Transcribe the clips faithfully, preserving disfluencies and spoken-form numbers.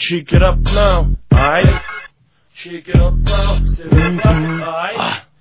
Check it up now, ай. Check it up now, серьезно, ай.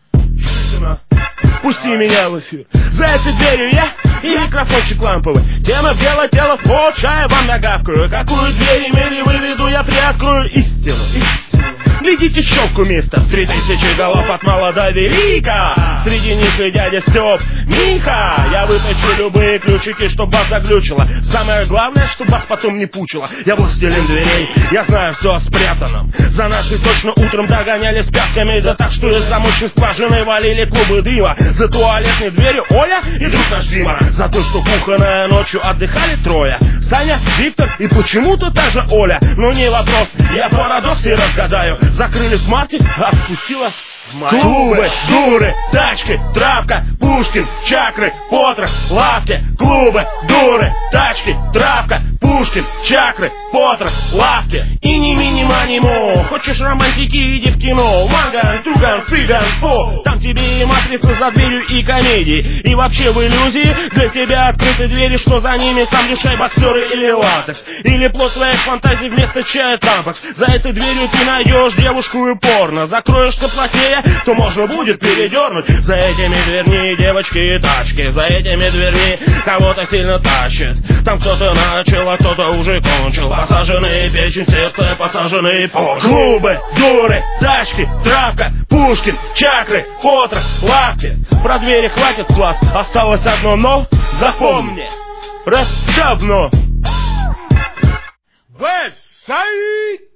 Пусти меня в эфир. За этой дверью я и микрофончик ламповый. Тема бело тело, пол, чая вам нагавкаю. Какую дверь имели выведу, я приоткрою истину. Глядите щелку места, три тысячи голов от мала до велика. Среди них и дядя Степ, Миха. Я вытащу любые ключики, чтоб вас заглючило. Самое главное, чтоб вас потом не пучило. Я властелин дверей, я знаю все о спрятанном. За нашей точно утром догоняли с пятками. Да так, что из замочной скважины валили клубы дыма. За туалетной дверью Оля и друг наш Дима. За то, что кухонная ночью отдыхали трое. Саня, Виктор и почему-то та же Оля. Ну не вопрос, я парадокс и разгадаю. Закрыли смарти, отпустила клубы, дуры, тачки, травка, Пушкин, чакры, потрох, лавки. Клубы, дуры, тачки, травка, Пушкин, чакры, потрох, лавки. И ни мини мани мо. Хочешь романтики, иди в кино. Манган, туган, цыган, фо. Там тебе и матрица за дверью, и комедии. И вообще в иллюзии для тебя открыты двери, что за ними сам решай, боксеры или латекс. Или плод твоих фантазий вместо чая тампакс. За этой дверью ты найдешь девушку и порно. Закроешься плотнее, то можно будет передернуть. За этими дверьми девочки и тачки. За этими дверьми кого-то сильно тащит. Там кто-то начал, а кто-то уже кончил. Посаженные печень, сердце, посаженные почки. Клубы, дуры, тачки, травка, Пушкин, чакры, потрох, лавки. Про двери хватит с вас, осталось одно но. Запомни, раз давно. West Side!